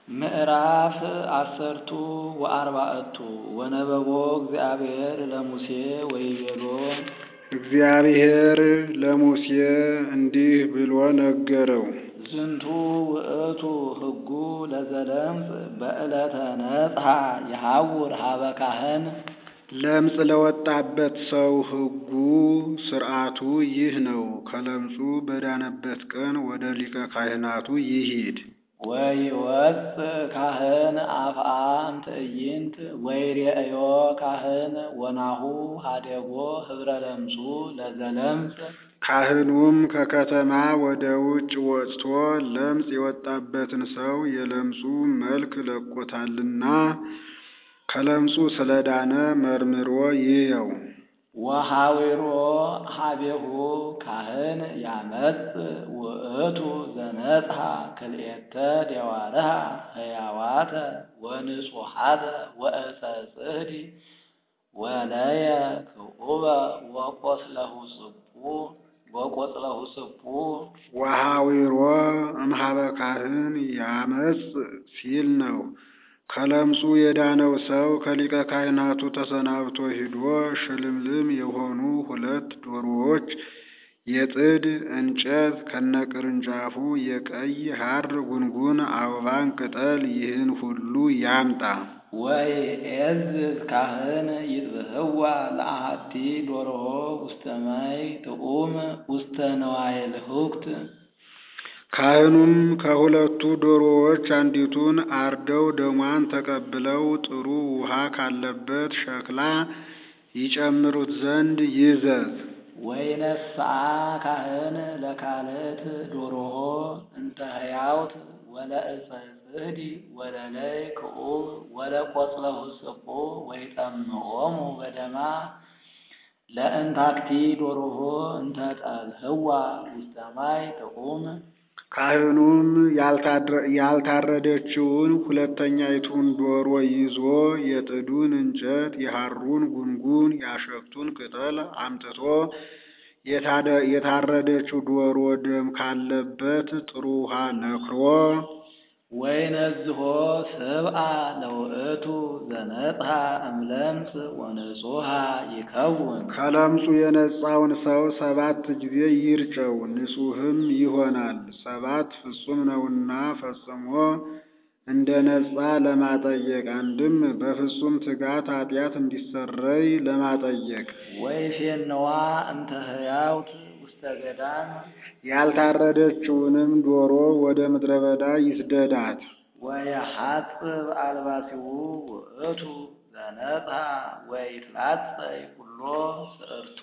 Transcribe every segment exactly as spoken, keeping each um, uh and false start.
ምዕራፍ አሰርቱ ወአርባዕቱ ወነበቦ እግዚአብሔር ለሙሴ ወይቤሎ እግዚአብሔር ለሙሴ እንዲህ ብሎ ነገረው። ዝንቱ ውእቱ ሕጉ ለዘለምጽ በዕለተ ነጽሐ የሐውር ሀበ ካህን። ለምጽ ለወጣበት ሰው ሕጉ ሥርዓቱ ይህ ነው። ከለምጹ በዳነበት ቀን ወደ ሊቀ ካህናቱ ይሂድ። ወይወፅእ ካህን አፍአም ትዕይንት ወይሬእዮ ካህን ወናሁ ሀደጎ ኅብረ ለምጹ ለዘለምጽ። ካህኑም ከከተማ ወደ ውጭ ወጥቶ ለምጽ የወጣበትን ሰው የለምጹ መልክ ለቆታልና ከለምጹ ስለዳነ መርምሮ ይየው። ወሐዊሮ ሀቤሁ ካህን ያመጽእ ውእቱ ዘነጽሐ ክልኤተ ደዋርሃ ሕያዋተ ወንጹሐተ ወዕፀ ጽሕዲ ወለየ ክዑበ ወቈጽለሁ ጽቡ ወቈጽለሁ ጽቡ። ወሐዊሮ እምኀበ ካህን ያመጽእ ሲል ነው። ከለምጹ የዳነው ሰው ከሊቀ ካህናቱ ተሰናብቶ ሂዶ ሽልምልም የሆኑ ሁለት ዶሮዎች የጥድ እንጨት ከነቅርንጫፉ የቀይ ሐር ጉንጉን አበባን ቅጠል ይህን ሁሉ ያምጣ። ወይዔዝዝ ካህን ይጥብህዋ ለአሐቲ ዶርሆ ውስተ ማይ ጥዑም ውስተ ነዋየ ልሁክት። ካህኑም ከሁለቱ ዶሮዎች አንዲቱን አርደው ደሟን ተቀብለው ጥሩ ውሃ ካለበት ሸክላ ይጨምሩት ዘንድ ይዘዝ። ወይነስአ ካህን ለካልእት ዶርሆ እንተ ሕያውት ወለዕፀ ጽሕዲ ወለለይ ክዑብ ወለቈጽለሁ ጽቡ ወይጠምዖሙ በደማ ለእንታክቲ ዶርሆ እንተ ጠብህዋ ውስተ ማይ ጥዑም። ካህኑም ያልታረደችውን ሁለተኛይቱን ዶሮ ይዞ የጥዱን እንጨት የሐሩን ጉንጉን ያሸክቱን ቅጠል አምጥቶ የታረደችው ዶሮ ደም ካለበት ጥሩ ውሃ ነክሮ ወይነዝሖ ሰብአ ለውእቱ ዘነጽሐ እምለምጽ ወንጹሐ ይከውን። ከለምጹ የነጻውን ሰው ሰባት ጊዜ ይርጨው፣ ንጹሕም ይሆናል። ሰባት ፍጹም ነውና ፈጽሞ እንደ ነጻ ለማጠየቅ አንድም በፍጹም ትጋት ኃጢአት እንዲሰረይ ለማጠየቅ። ወይፌንዋ እንተ ሕያውት ውስተ ገዳም። ያልታረደችውንም ዶሮ ወደ ምድረ በዳ ይስደዳት። ወየሐጽብ አልባሲሁ ውእቱ ዘነጽሐ ወይትላጸይ ኩሎ ስዕርቶ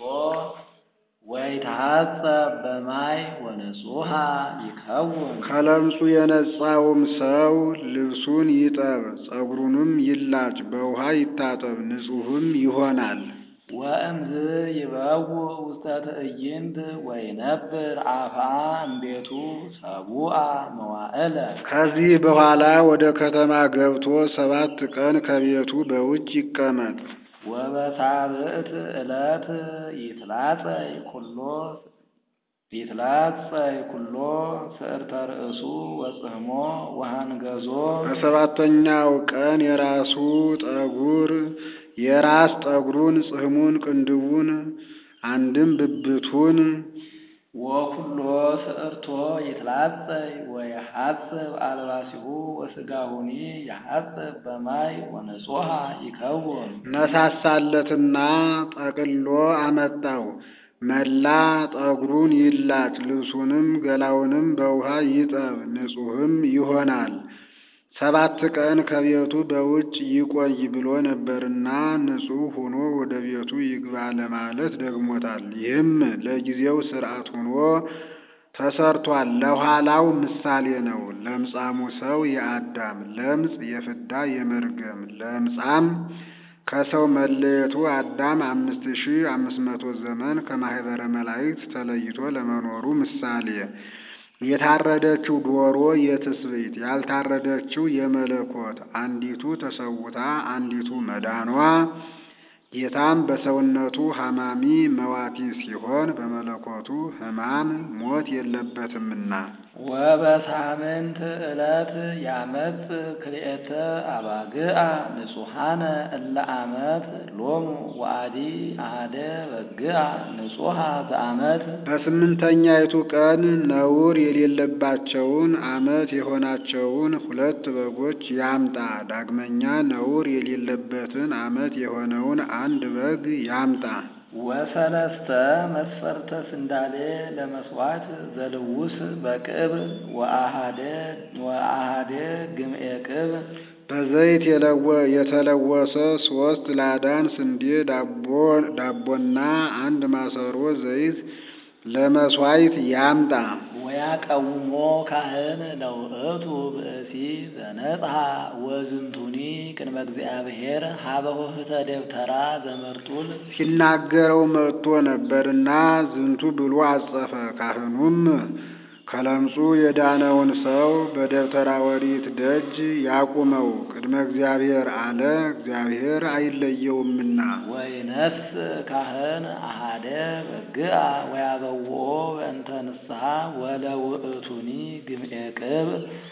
ወይትሐጸብ በማይ ወንጹሐ ይከውን። ከለምጹ የነጻውም ሰው ልብሱን ይጠብ፣ ጸጉሩንም ይላጭ፣ በውሃ ይታጠብ፣ ንጹሕም ይሆናል። ወእምዝ ይበውእ ውስተ ትዕይንት ወይነብር አፍአ እምቤቱ ሰቡአ መዋዕለ። ከዚህ በኋላ ወደ ከተማ ገብቶ ሰባት ቀን ከቤቱ በውጭ ይቀመጥ። ወበሳብዕት ዕለት ይትላጸይ ኩሎ ይትላጸይ ኩሎ ስዕርተ ርእሱ ወጽሕሞ ወሃንገዞ። በሰባተኛው ቀን የራሱ ጠጉር የራስ ጠጉሩን ጽሕሙን ቅንድቡን አንድም ብብቱን ወኩሎ ስዕርቶ ይትላጸይ ወየሐጽብ አልባሲሁ ወሥጋሁኒ የሐጽብ በማይ ወንጹሐ ይከውን። ነሳሳለትና ጠቅሎ አመጣው። መላ ጠጉሩን ይላጭ፣ ልብሱንም ገላውንም በውሃ ይጠብ፣ ንጹሕም ይሆናል። ሰባት ቀን ከቤቱ በውጭ ይቆይ ብሎ ነበርና ንጹሕ ሆኖ ወደ ቤቱ ይግባ ለማለት ደግሞታል። ይህም ለጊዜው ሥርዓት ሆኖ ተሰርቷል፣ ለኋላው ምሳሌ ነው። ለምጻሙ ሰው የአዳም ለምጽ የፍዳ የመርገም ለምጻም ከሰው መለየቱ አዳም አምስት ሺህ አምስት መቶ ዘመን ከማኅበረ መላእክት ተለይቶ ለመኖሩ ምሳሌ። የታረደችው ዶሮ የትስብእት ያልታረደችው የመለኮት አንዲቱ ተሰውታ አንዲቱ መዳኗ ጌታም በሰውነቱ ሐማሚ መዋቲ ሲሆን በመለኮቱ ሕማም ሞት የለበትምና። ወበሳምንት ዕለት ያመጽ ክልኤተ አባግዓ ንጹሐነ እለ ዓመት ሎሙ ወአዲ አሐደ በግዓ ንጹሐ ዘዓመት። በስምንተኛይቱ ቀን ነውር የሌለባቸውን ዓመት የሆናቸውን ሁለት በጎች ያምጣ። ዳግመኛ ነውር የሌለበትን ዓመት የሆነውን አንድ በግ ያምጣ። ወሰለስተ መስፈርተ ስንዳሌ ለመስዋዕት ዘልውስ በቅብ ወአሃደ ወአሃደ ግምኤ ቅብ። በዘይት የተለወሰ ሶስት ላዳን ስንዴ ዳቦ ዳቦና አንድ ማሰሮ ዘይት ለመስዋዕት ያምጣ። ወያቀውሞ ካህን ለውእቱ ብእሲ ዘነጽሐ ወዝንቱኒ ቅድመ እግዚአብሔር ሀበ ኆኅተ ደብተራ ዘመርጡል። ሲናገረው መጥቶ ነበርና ዝንቱ ብሎ አጸፈ። ካህኑም ከለምጹ የዳነውን ሰው በደብተራ ኦሪት ደጅ ያቁመው፣ ቅድመ እግዚአብሔር አለ፣ እግዚአብሔር አይለየውምና። ወይነስ ካህን አሃደ በግዓ ወያበውኦ በእንተ ንስሐ ወለውእቱኒ ግምኤ ቅብ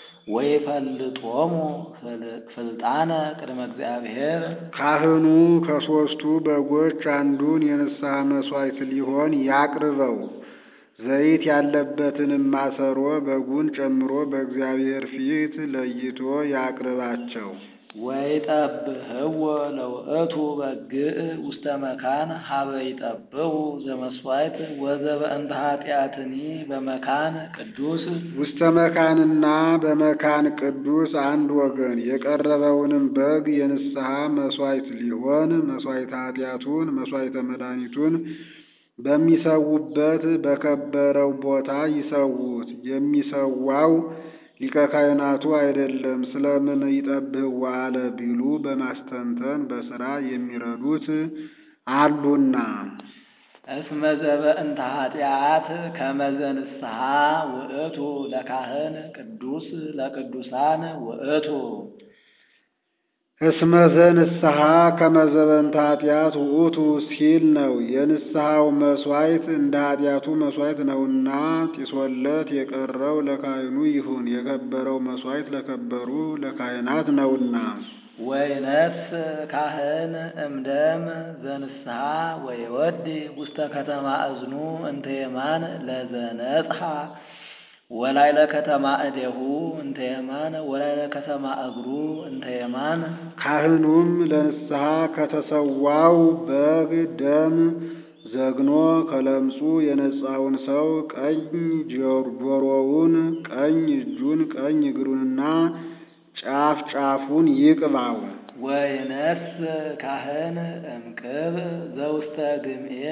ወይፈልጦሙ ፍልጣነ ቅድመ እግዚአብሔር። ካህኑ ከሦስቱ በጎች አንዱን የንስሐ መሥዋዕት ሊሆን ያቅርበው። ዘይት ያለበትንም ማሰሮ በጉን ጨምሮ በእግዚአብሔር ፊት ለይቶ ያቅርባቸው። ወይጠብህዎ ለውእቱ በግዕ ውስተ መካን ሀበ ይጠብሑ ዘመስዋዕት ወዘበእንተ ኃጢአትኒ በመካን ቅዱስ። ውስተ መካንና በመካን ቅዱስ አንድ ወገን የቀረበውንም በግ የንስሐ መሥዋዕት ሊሆን መሥዋዕተ ኃጢአቱን መሥዋዕተ መድኃኒቱን በሚሰዉበት በከበረው ቦታ ይሰዉት። የሚሰዋው ሊቀ ካህናቱ አይደለም፣ ስለምን ይጠብህዋ አለ ቢሉ በማስተንተን በሥራ የሚረዱት አሉና። እስመ ዘበእንተ ኃጢአት ከመ ዘንስሐ ውእቱ ለካህን ቅዱስ ለቅዱሳን ውእቱ። እስመ ዘንስሐ ከመ ዘበእንተ ኃጢአት ውእቱ ሲል ነው። የንስሐው መሥዋዕት እንደ ኃጢአቱ መሥዋዕት ነውና ጢሶለት የቀረው ለካህኑ ይሁን፣ የከበረው መሥዋዕት ለከበሩ ለካህናት ነውና። ወይነስ ካህን እምደም ዘንስሐ ወይወዲ ውስተ ከተማ እዝኑ እንተ የማን ለዘነጽሐ ወላይለ ከተማ እዴሁ እንተ የማን ወላይለ ከተማ እግሩ እንተ የማን። ካህኑም ለንስሐ ከተሰዋው በግ ደም ዘግኖ ከለምጹ የነጻውን ሰው ቀኝ ጆሮውን፣ ቀኝ እጁን፣ ቀኝ እግሩንና ጫፍ ጫፉን ይቅባው። ወይነስ ካህን እምቅብ ዘውስተ ግምኤ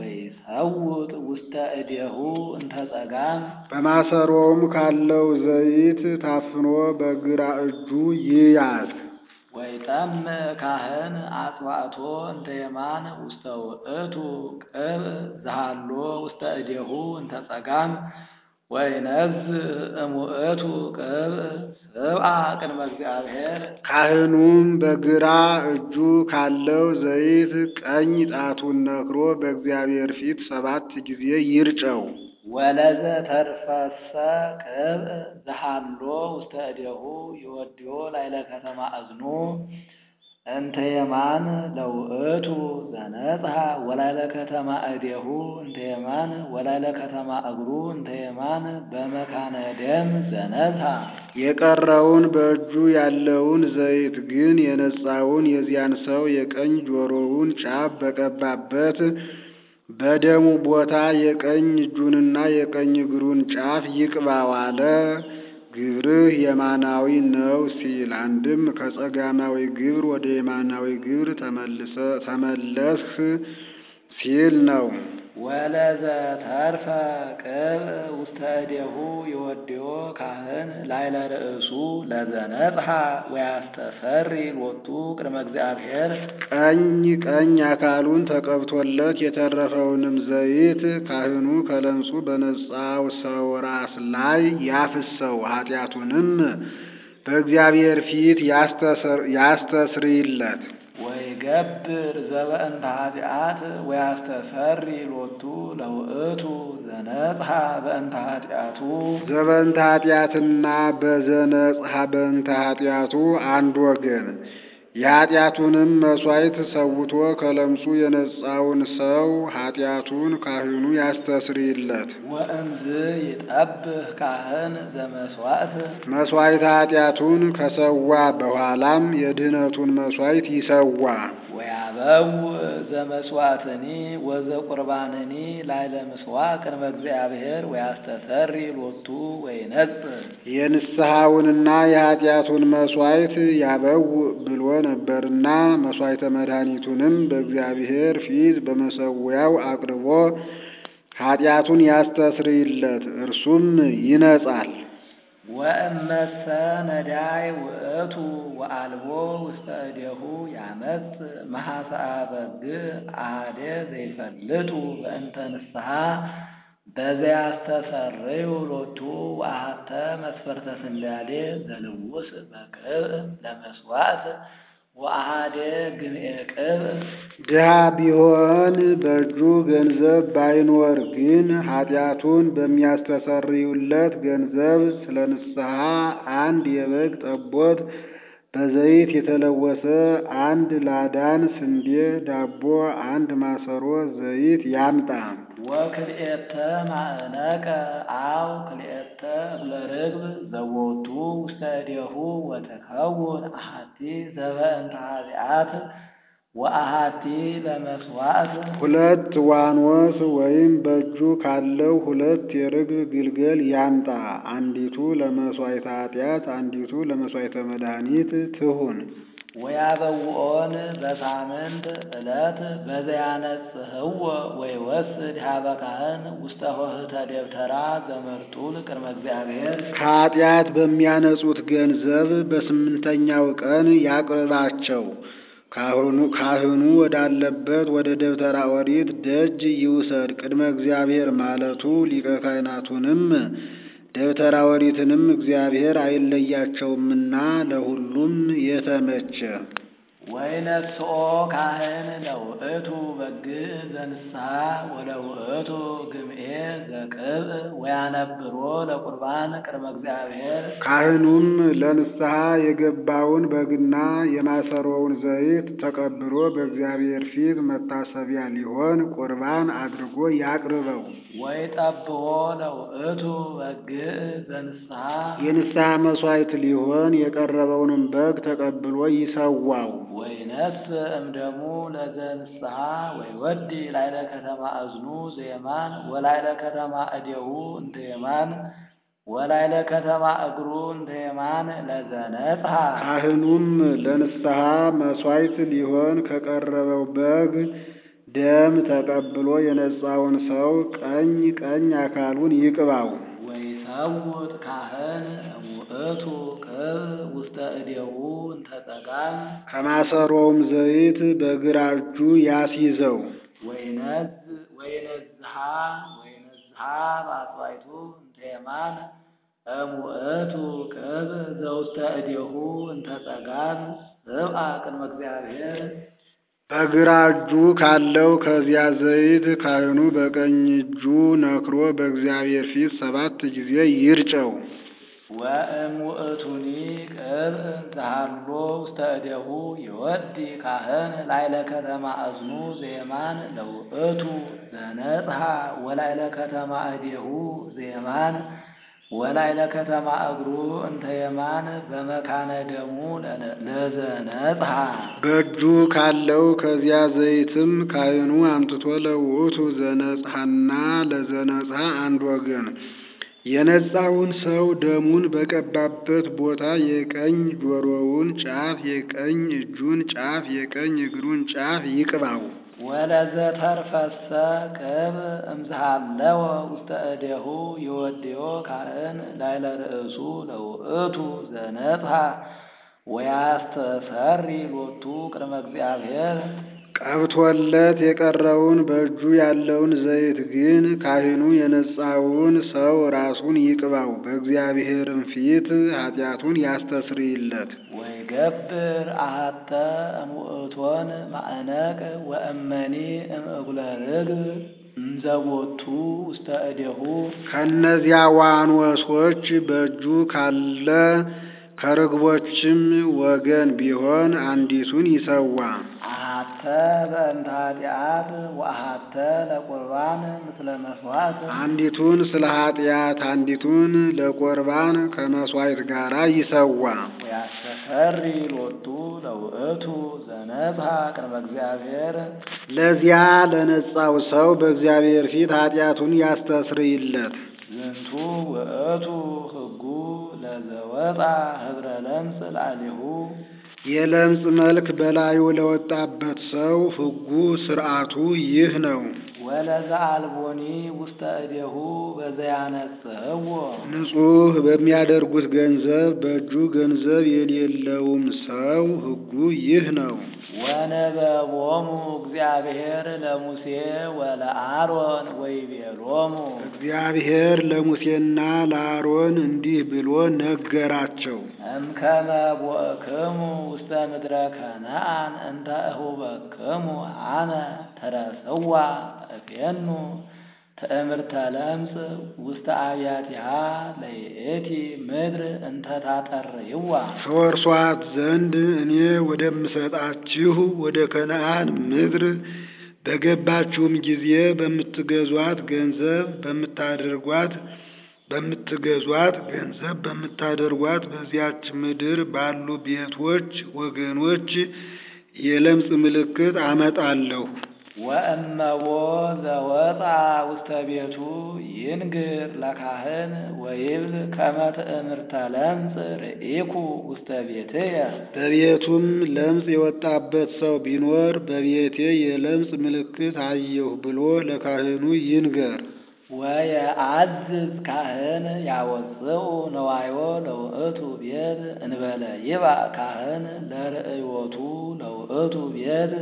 ወይሰውጥ ውስተ እዴሁ እንተ ጸጋም። በማሰሮውም ካለው ዘይት ታፍኖ በግራ እጁ ይያዝ። ወይጠም ካህን አጽዋዕቶ እንተ የማን ውስተ ውእቱ ቅብ ዘሃሎ ውስተ እዴሁ እንተ ጸጋም። ወይነዝ እሙእቱ ቅብ ስብአ ቅድመ እግዚአብሔር። ካህኑም በግራ እጁ ካለው ዘይት ቀኝ ጣቱን ነክሮ በእግዚአብሔር ፊት ሰባት ጊዜ ይርጨው። ወለዘ ተርፈሰ ቅብ ዘሃሎ ውስተ እዴሁ ይወድዮ ላይለ ከተማ እዝኑ እንተ የማን ለውእቱ ዘነጽሐ ወላይለ ከተማ እዴሁ እንተ የማን ወላይለ ከተማ እግሩ እንተ የማን በመካነ ደም ዘነጽሐ። የቀረውን በእጁ ያለውን ዘይት ግን የነጻውን የዚያን ሰው የቀኝ ጆሮውን ጫፍ በቀባበት በደሙ ቦታ የቀኝ እጁንና የቀኝ እግሩን ጫፍ ይቅባው አለ። ግብርህ የማናዊ ነው ሲል አንድም ከጸጋማዊ ግብር ወደ የማናዊ ግብር ተመለስህ ሲል ነው። ወለዘ ተርፈ ቅብ ውስተ እዴሁ ይወድዮ ካህን ላይለ ርእሱ ለዘነጽሐ ወያስተሰሪ ሎቱ ቅድመ እግዚአብሔር። ቀኝ ቀኝ አካሉን ተቀብቶለት የተረፈውንም ዘይት ካህኑ ከለምጹ በነጻው ሰው ራስ ላይ ያፍሰው፣ ኃጢአቱንም በእግዚአብሔር ፊት ያስተስርይለት። ወይገብር ዘበእንተ ኃጢአት ወያስተሰሪ ሎቱ ለውእቱ ዘነጽሐ በእንተ ኃጢአቱ ዘበእንተ ኃጢአትና በዘነጽሐ በእንተ ኃጢአቱ አንድ ወገን የኃጢአቱንም መሥዋዕት ሰውቶ ከለምጹ የነጻውን ሰው ኃጢአቱን ካህኑ ያስተስርይለት። ወእምዝ ይጠብህ ካህን ዘመሥዋዕት መሥዋዕተ ኃጢአቱን ከሰዋ በኋላም የድኅነቱን መሥዋዕት ይሰዋ። ወያበው ዘመሥዋዕትኒ ወዘቁርባንኒ ላዕለ ምጽዋዕ ቅድመ እግዚአብሔር ወያስተሰሪ ሎቱ ወይነጽህ የንስሐውንና የኃጢአቱን መሥዋዕት ያበው ብሎ ነበርና መሥዋዕተ መድኃኒቱንም በእግዚአብሔር ፊት በመሠዊያው አቅርቦ ኃጢአቱን ያስተስርይለት፣ እርሱም ይነጻል። ወእመሰ ነዳይ ውእቱ ወአልቦ ውስተ እዴሁ ያመጽ መሐሰአ በግዕ አሐደ ዘይፈልጡ በእንተ ንስሐ በዘያስተሰርዩ ሎቱ ወአሐተ መስፈርተ ስንዳሌ ዘልውስ በቅብዕ ለመሥዋዕት ወአሐደ ግምኤ ቅብዕ ድሃ ቢሆን በእጁ ገንዘብ ባይኖር ግን ኃጢአቱን በሚያስተሰርዩለት ገንዘብ ስለ ንስሐ አንድ የበግ ጠቦት በዘይት የተለወሰ አንድ ላዳን ስንዴ ዳቦ አንድ ማሰሮ ዘይት ያምጣ። ወክልኤተ ማዕነቀ አው ክልኤተ እግለ ርግብ ዘቦቱ ውስተ እዴሁ ወትከውን አሐቲ ዘበእንተ ኃጢአት ወአሐቲ ለመሥዋዕት ሁለት ዋኖስ ወይም በእጁ ካለው ሁለት የርግብ ግልገል ያምጣ። አንዲቱ ለመሥዋዕተ ኃጢአት አንዲቱ ለመሥዋዕተ መድኃኒት ትሁን። ወያበውኦን በሳምንት ዕለት በዘያነጽሕዎ ወይወስድ ኀበ ካህን ውስተ ኆኅተ ደብተራ ዘመርጡል ቅድመ እግዚአብሔር ከኃጢአት በሚያነጹት ገንዘብ በስምንተኛው ቀን ያቅርባቸው። ካህኑ ካህኑ ወዳለበት ወደ ደብተራ ኦሪት ደጅ ይውሰድ። ቅድመ እግዚአብሔር ማለቱ ሊቀ ካህናቱንም ደብተራ ኦሪትንም እግዚአብሔር አይለያቸውምና ለሁሉም የተመቸ። ወይነስኦ ካህን ለውእቱ በግዕ ዘንስሐ ወለውእቱ ግምኤ ዘቅብዕ ወያነብሮ ለቁርባን ቅድመ እግዚአብሔር ካህኑም ለንስሐ የገባውን በግና የማሰሮውን ዘይት ተቀብሎ በእግዚአብሔር ፊት መታሰቢያ ሊሆን ቁርባን አድርጎ ያቅርበው። ወይጠብሖ ለውእቱ በግዕ ዘንስሐ የንስሐ መሥዋዕት ሊሆን የቀረበውንም በግ ተቀብሎ ይሰዋው። ወይነስ እምደሙ ለዘንስሐ ወይወዲ ላዕለ ከተማ እዝኑ ዘየማን ወላዕለ ከተማ እዴሁ እንተ የማን ወላዕለ ከተማ እግሩ እንተ የማን ለዘነጽሐ ካህኑም ለንስሐ መሥዋዕት ሊሆን ከቀረበው በግ ደም ተቀብሎ የነጻውን ሰው ቀኝ ቀኝ አካሉን ይቅባው። ወይሰውት ካህን ውእቱ ቅብዕ ውስተ እዴሁ እንተ ጸጋም ከማሰሮውም ዘይት በግራ እጁ ያስይዘው። ወይነዝ ወይነዝሃ ወይነዝሃ በአጽዋዕቱ እንተ የማን እሙእቱ ቅብዕ ዘውስተ እዴሁ እንተ ጸጋም ስብአ ቅድመ እግዚአብሔር በግራ እጁ ካለው ከዚያ ዘይት ካህኑ በቀኝ እጁ ነክሮ በእግዚአብሔር ፊት ሰባት ጊዜ ይርጨው። ወእሙእቱኒ ቅብዕ ዘሃሎ ውስተ እዴሁ ይወዲ ካህን ላዕለ ከተማ እዝኑ ዘየማን ለውእቱ ዘነጽሐ ወላዕለ ከተማ እዴሁ ዘየማን ወላዕለ ከተማ እግሩ እንተ የማን በመካነ ደሙ ለዘነጽሐ በእጁ ካለው ከዚያ ዘይትም ካህኑ አምጥቶ ለውእቱ ዘነጽሐና ለዘነጽሐ አንድ ወገን የነጻውን ሰው ደሙን በቀባበት ቦታ የቀኝ ጆሮውን ጫፍ፣ የቀኝ እጁን ጫፍ፣ የቀኝ እግሩን ጫፍ ይቅባው። ወለዘተርፈሰ ቅብዕ እምዝሃለወ ውስተ እዴሁ ይወድዮ ካህን ላዕለ ርእሱ ለውእቱ ዘነጽሐ ወያስተሰሪ ሎቱ ቅድመ እግዚአብሔር ቀብቶለት የቀረውን በእጁ ያለውን ዘይት ግን ካህኑ የነጻውን ሰው ራሱን ይቅባው፣ በእግዚአብሔርም ፊት ኃጢአቱን ያስተስርይለት። ወይገብር አሐተ እሙእቶን ማዕነቅ ወእመኒ እምእኩለ ርግብ እንዘቦቱ ውስተ እዴሁ ከእነዚያ ዋኖሶች በእጁ ካለ ከርግቦችም ወገን ቢሆን አንዲቱን ይሰዋ። አሐተ በእንተ ኃጢአት ወአሐተ ለቁርባን ምስለ መስዋዕት አንዲቱን ስለ ኃጢአት አንዲቱን ለቁርባን ከመስዋዕት ጋር ይሰዋ። ወያስተሰሪ ሎቱ ለውእቱ ዘነጽሐ ቅድመ እግዚአብሔር ለዚያ ለነጻው ሰው በእግዚአብሔር ፊት ኃጢአቱን ያስተስርይለት። ዝንቱ ውእቱ ሕጉ ለዘወጣ ህብረ ለምጽ ላዕሌሁ የለምጽ መልክ በላዩ ለወጣበት ሰው ሕጉ ሥርዓቱ ይህ ነው። ወለዘአልቦኒ ውስተ እዴሁ በዘያነጽሕዎ ንጹሕ በሚያደርጉት ገንዘብ በእጁ ገንዘብ የሌለውም ሰው ሕጉ ይህ ነው። ወነበቦሙ እግዚአብሔር ለሙሴ ወለአሮን ወይቤሎሙ እግዚአብሔር ለሙሴና ለአሮን እንዲህ ብሎ ነገራቸው። እምከመ ቦእክሙ ውስተ ምድረ ከነዓን እንተ እሁበክሙ አነ ተረስዋ እፌኑ ትእምርተ ለምጽ ውስተ አብያቲሃ ለይእቲ ምድር እንተ ታጠርይዋ ከወርሷት ዘንድ እኔ ወደምሰጣችሁ ወደ ከነዓን ምድር በገባችሁም ጊዜ በምትገዟት ገንዘብ በምታደርጓት በምትገዟት ገንዘብ በምታደርጓት በዚያች ምድር ባሉ ቤቶች ወገኖች የለምጽ ምልክት አመጣለሁ። ወእመቦ ዘወጣ ውስተ ቤቱ ይንግር ለካህን ወይብል ከመ ትእምርተ ለምጽ ርኢኩ ውስተ ቤትየ በቤቱም ለምጽ የወጣበት ሰው ቢኖር በቤቴ የለምጽ ምልክት አየሁ ብሎ ለካህኑ ይንገር። ወየአዝዝ ካህን ያወፅኡ ነዋዮ ለውእቱ ቤት እንበለ ይባእ ካህን ለርእዮቱ ለውእቱ ቤት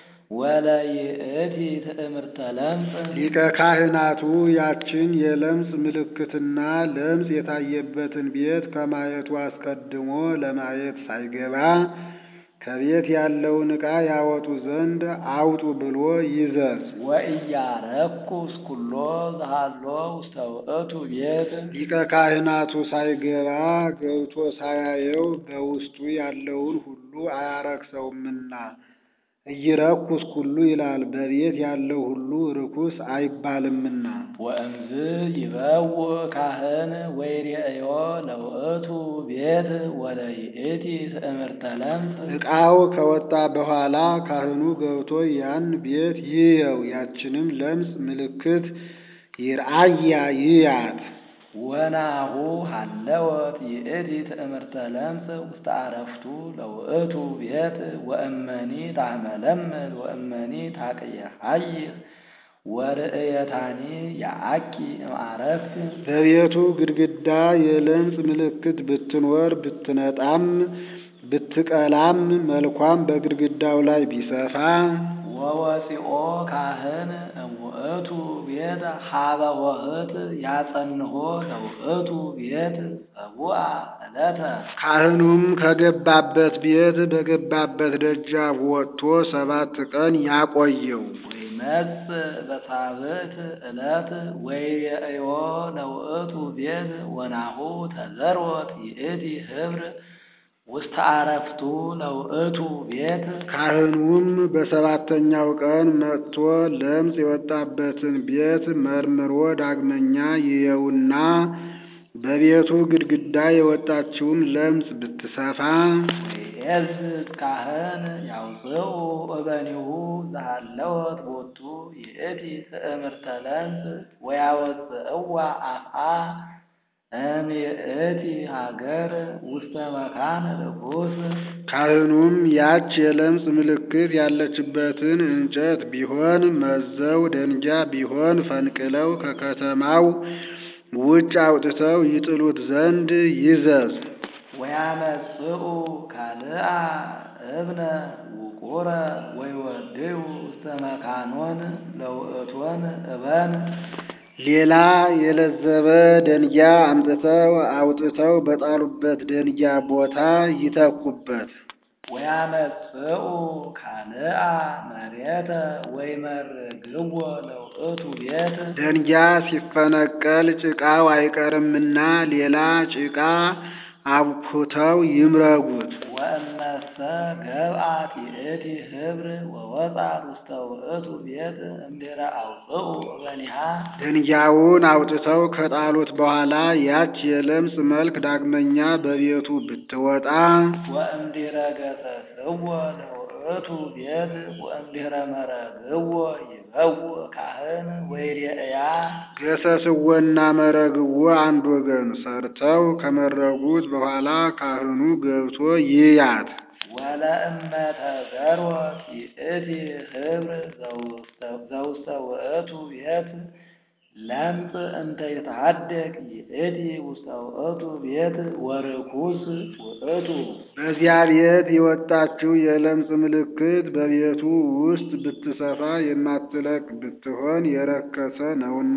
ወለይእቲ ትእምርተ ለምጽ ሊቀ ካህናቱ ያችን የለምጽ ምልክትና ለምጽ የታየበትን ቤት ከማየቱ አስቀድሞ ለማየት ሳይገባ ከቤት ያለውን ዕቃ ያወጡ ዘንድ አውጡ ብሎ ይዘዝ። ወኢያረኩስ ኩሎ ዘሃሎ ውስተ ውእቱ ቤት ሊቀ ካህናቱ ሳይገባ ገብቶ ሳያየው በውስጡ ያለውን ሁሉ አያረክሰውምና ኢይረኩስ ኩሉ ይላል። በቤት ያለው ሁሉ ርኩስ አይባልምና። ወእምዝ ይበውእ ካህን ወይሬእዮ ለውእቱ ቤት ወለይእቲ ትእምርተ ለምጽ ዕቃው ከወጣ በኋላ ካህኑ ገብቶ ያን ቤት ይየው፣ ያችንም ለምጽ ምልክት ይርአያ ይያት። ወናሁ ሀለወት ይእቲ ትእምርተ ለምጽ ውስተ አረፍቱ ለውእቱ ቤት ወእመኒ ታመለምል ወእመኒ ታቅየሐይህ ወርእየታኒ ያአኪ እምአረፍት በቤቱ ግድግዳ የለምጽ ምልክት ብትኖር ብትነጣም ብትቀላም መልኳም በግድግዳው ላይ ቢሰፋ ወወፂኦ ካህን እሙእቱ ቤት ሀበ ወህት ያጸንሆ ለውእቱ ቤት ሰቡአ ዕለተ ካህኑም ከገባበት ቤት በገባበት ደጃፍ ወጥቶ ሰባት ቀን ያቆየው። ወይመጽእ በሳብዕት ዕለት ወይሬእዮ ለውእቱ ቤት ወናሁ ተዘርወት ይእቲ ኅብር ውስተ አረፍቱ ለውእቱ ቤት ካህኑም በሰባተኛው ቀን መጥቶ ለምጽ የወጣበትን ቤት መርምሮ ዳግመኛ ይየውና በቤቱ ግድግዳ የወጣችውን ለምጽ ብትሰፋ ወይዔዝዝ ካህን ያውፅኡ እበኒሁ ዘሃለወት ቦቱ ይእቲ ትእምርተ ለምጽ ወያወፅእዋ አፍአ እምይእቲ ሀገር ውስተ መካን ርኩስ ካህኑም ያች የለምጽ ምልክት ያለችበትን እንጨት ቢሆን መዘው ደንጊያ ቢሆን ፈንቅለው ከከተማው ውጭ አውጥተው ይጥሉት ዘንድ ይዘዝ። ወያመጽኡ ካልአ እብነ ውቁ ጽሩረ ወይወድዩ ውስተ መካኖን ለውእቶን እበን ሌላ የለዘበ ደንጊያ አምጥተው አውጥተው በጣሉበት ደንጊያ ቦታ ይተኩበት። ወያመጽኡ ካልአ መሬተ ወይመርግዎ ለውእቱ ቤት ደንጊያ ሲፈነቀል ጭቃው አይቀርምና ሌላ ጭቃ አብኩተው ይምረጉት። ወእመሰ ገብአት ይእቲ ኅብር ወወጣት ውስተ ውእቱ ቤት እምድኅረ አውጽኡ እበኒሃ ደንጊያውን አውጥተው ከጣሉት በኋላ ያች የለምጽ መልክ ዳግመኛ በቤቱ ብትወጣ ወእምድኅረ ገሠጽዎ ለውእቱ ቤት ወእምድኅረ መረግዎ ይበውእ ካህን ወይሬእያ ገሠጽዎና መረግዎ አንድ ወገን ሰርተው ከመረጉት በኋላ ካህኑ ገብቶ ይያት። ወለእመ ተዘርወት ይእቲ ኅብር ዘውስተ ውእቱ ቤት ለምጽ እንተ ይትሐደግ ይእቲ ውስተ ውእቱ ቤት ወርኩስ ውእቱ በዚያ ቤት የወጣችው የለምጽ ምልክት በቤቱ ውስጥ ብትሰፋ የማትለቅ ብትሆን የረከሰ ነውና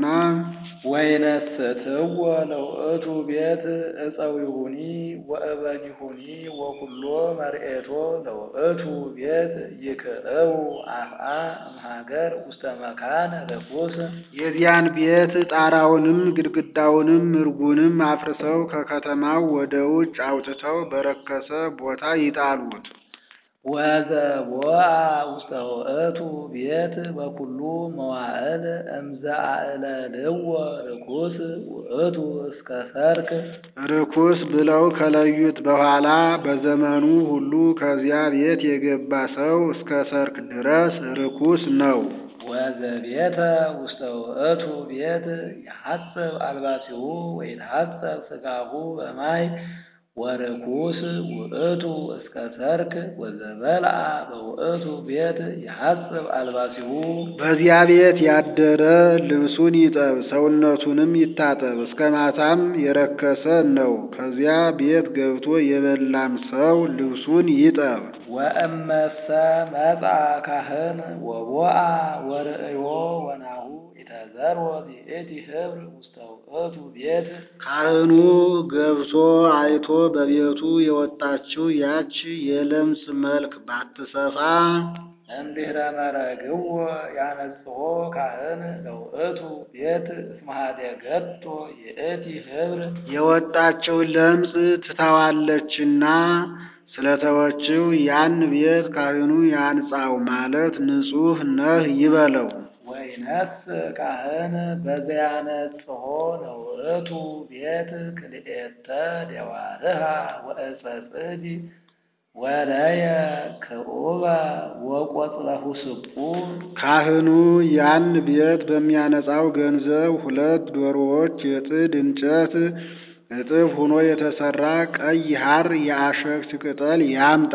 ወይነስትዎ ለውእቱ ቤት ዕፀዊሁኒ ወእበኒሁኒ ወኩሎ መርኤቶ ለውእቱ ቤት ይክእው አፍአ እምሀገር ውስተ መካን ርኩስ የዚያን ቤት ጣራውንም ግድግዳውንም ምርጉንም አፍርሰው ከከተማው ወደ ውጭ አውጥተው በረከሰ ቦታ ይጣሉት። ወዘቦአ ውስተ ውእቱ ቤት በኩሉ መዋዕል እምዘ አዕለልዎ ርኩስ ውእቱ እስከ ሰርክ ርኩስ ብለው ከለዩት በኋላ በዘመኑ ሁሉ ከዚያ ቤት የገባ ሰው እስከ ሰርክ ድረስ ርኩስ ነው። ወዘቤተ ውስተ ውእቱ ቤት ይሐጽብ አልባሲሁ ወይትሐጸብ ሥጋሁ በማይ ወርኩስ ውእቱ እስከ ሰርክ ወዘበልዓ በውእቱ ቤት ይሐጽብ አልባሲሁ በዚያ ቤት ያደረ ልብሱን ይጠብ ሰውነቱንም ይታጠብ እስከ ማታም የረከሰ ነው። ከዚያ ቤት ገብቶ የበላም ሰው ልብሱን ይጠብ። ወእመሰ መጽአ ካህን ወቦአ ወርእዮ ወናሁ ኢተዘርወት ይእቲ ኅብር ውስተ ውእቱ ቤት ካህኑ ገብቶ አይቶ በቤቱ የወጣችው ያች የለምጽ መልክ ባትሰፋ እምድኅረ መረግዎ ያነጽሖ ካህን ለውእቱ ቤት እስመ ኀደገቶ ይእቲ ኅብር የወጣችው ለምጽ ትተዋለችና ስለተወችው ያን ቤት ካህኑ ያንጻው ማለት ንጹሕ ነህ ይበለው። ወይነስ ካህን በዘያነጽሖ ለውእቱ ቤት ክልኤተ ደዋርሃ ወዕፀ ጽድ ወለየ ክዑበ ወቈጽለ ሁስጡ ካህኑ ያን ቤት በሚያነጻው ገንዘብ ሁለት ዶሮዎች የጥድ እንጨት እጥፍ ሆኖ የተሰራ ቀይ ሐር የአሸክት ቅጠል ያምጣ።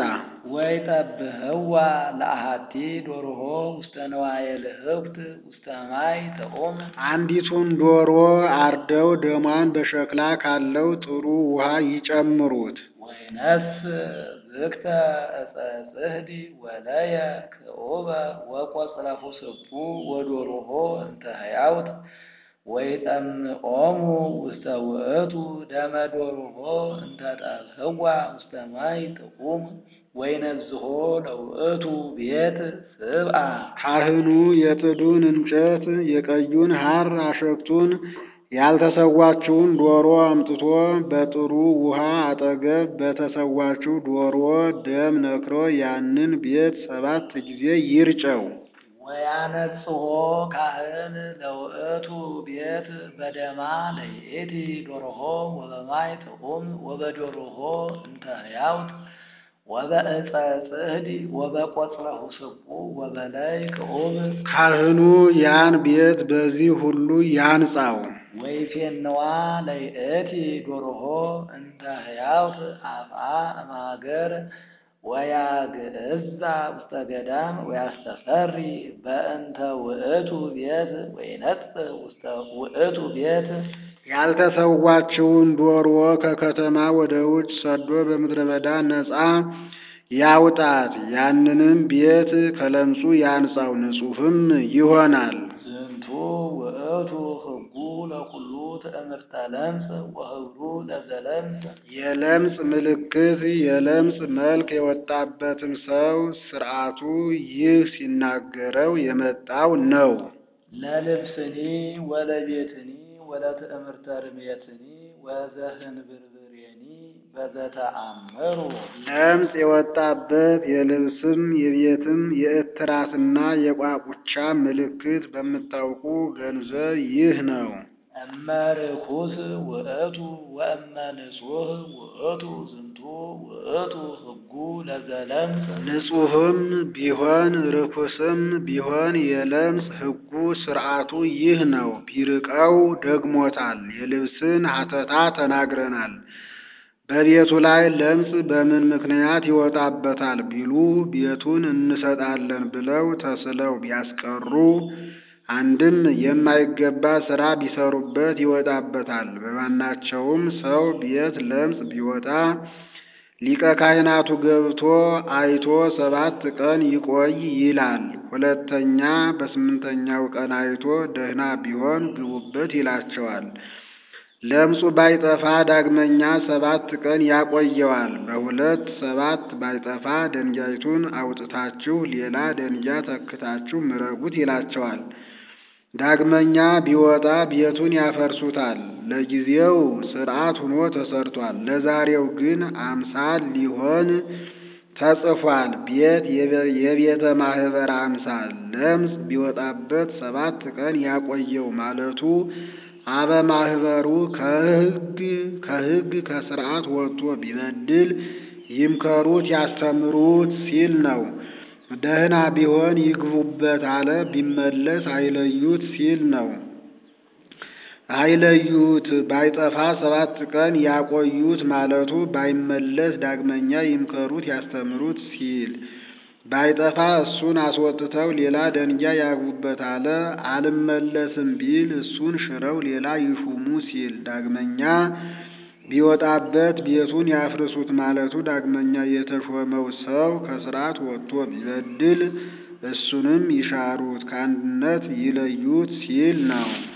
ወይጠብህዋ ለአሐቲ ዶርሆ ውስተ ነዋየ ልህብት ውስተ ማይ ጥዑም አንዲቱን ዶሮ አርደው ደሟን በሸክላ ካለው ጥሩ ውሃ ይጨምሩት። ወይነስ ዝክተ ዕፀ ጽሕዲ ወለየ ክዑበ ወቈጽለ ሁስጡ ወዶርሆ እንተ ሕያውት ወይጠምዖሙ ውስተ ውእቱ ደመ ዶርሆ እንተ ጠብህዋ ውስተ ማይ ጥዑም ወይነዝሖ ለውእቱ ቤት ስብአ ካህኑ የጥዱን እንጨት የቀዩን ሐር አሸክቱን ያልተሰዋችውን ዶሮ አምጥቶ በጥሩ ውሃ አጠገብ በተሰዋችው ዶሮ ደም ነክሮ ያንን ቤት ሰባት ጊዜ ይርጨው። ወያነጽሖ ካህን ለውእቱ ቤት በደማ ለይእቲ ዶርሆ ወበማይ ጥዑም ወበዶርሆ እንተ ሕያውት ወበዕፀ ጽሕዲ ወበቈጽለ ሁስጡ ወበለይ ክዑብ ካህኑ ያን ቤት በዚህ ሁሉ ያንጻው። ወይፌንዋ ለይእቲ ዶርሆ እንተ ሕያውት አፍአ እምሀገር ወያግዕዛ ውስተ ገዳም ወያስተሰሪ በእንተ ውእቱ ቤት ወይነጽእ ውስተ ውእቱ ቤት ያልተሰዋችውን ዶሮ ከከተማ ወደ ውጭ ሰዶ በምድረ በዳ ነጻ ያውጣት። ያንንም ቤት ከለምጹ ያንጻው፣ ንጹሕም ይሆናል። ዝንቱ ውእቱ ሕጉ ለኩሉ ትእምርተ ለምጽ ወህብሩ ለዘለምጽ። የለምጽ ምልክት የለምጽ መልክ የወጣበትን ሰው ሥርዓቱ ይህ ሲናገረው የመጣው ነው። ለልብስኒ ወለቤትኒ ወለትእምርተ ርሜትኒ ወዘህንብርብሬኒ በዘተአምሩ። ለምጽ የወጣበት የልብስም የቤትም የእትራትና የቋቁቻ ምልክት በምታውቁ ገንዘብ ይህ ነው። እመ ርኩስ ውእቱ ወእመ ንጹሕ ውእቱ ዝንቱ ውእቱ ሕጉ ለዘለምጽ። ንጹሕም ቢሆን ርኩስም ቢሆን የለምጽ ሕጉ ሥርዓቱ ይህ ነው። ቢርቀው ደግሞታል። የልብስን ሐተታ ተናግረናል። በቤቱ ላይ ለምጽ በምን ምክንያት ይወጣበታል ቢሉ ቤቱን እንሰጣለን ብለው ተስለው ቢያስቀሩ አንድም የማይገባ ሥራ ቢሰሩበት ይወጣበታል። በማናቸውም ሰው ቤት ለምጽ ቢወጣ ሊቀ ካህናቱ ገብቶ አይቶ ሰባት ቀን ይቆይ ይላል። ሁለተኛ በስምንተኛው ቀን አይቶ ደህና ቢሆን ግቡበት ይላቸዋል። ለምጹ ባይጠፋ ዳግመኛ ሰባት ቀን ያቆየዋል። በሁለት ሰባት ባይጠፋ ደንጋይቱን አውጥታችሁ ሌላ ደንጊያ ተክታችሁ ምረጉት ይላቸዋል። ዳግመኛ ቢወጣ ቤቱን ያፈርሱታል። ለጊዜው ሥርዓት ሆኖ ተሰርቷል። ለዛሬው ግን አምሳል ሊሆን ተጽፏል። ቤት የቤተ ማህበር አምሳል። ለምጽ ቢወጣበት ሰባት ቀን ያቆየው ማለቱ አበ ማህበሩ ከሕግ ከሕግ ከሥርዓት ወጥቶ ቢበድል ይምከሩት ያስተምሩት ሲል ነው። ደህና ቢሆን ይግቡበት አለ። ቢመለስ አይለዩት ሲል ነው። አይለዩት ባይጠፋ ሰባት ቀን ያቆዩት ማለቱ ባይመለስ ዳግመኛ ይምከሩት ያስተምሩት ሲል፣ ባይጠፋ እሱን አስወጥተው ሌላ ደንጊያ ያግቡበት አለ። አልመለስም ቢል እሱን ሽረው ሌላ ይሹሙ ሲል፣ ዳግመኛ ቢወጣበት ቤቱን ያፍርሱት ማለቱ ዳግመኛ የተሾመው ሰው ከሥርዓት ወጥቶ ቢበድል እሱንም ይሻሩት ከአንድነት ይለዩት ሲል ነው።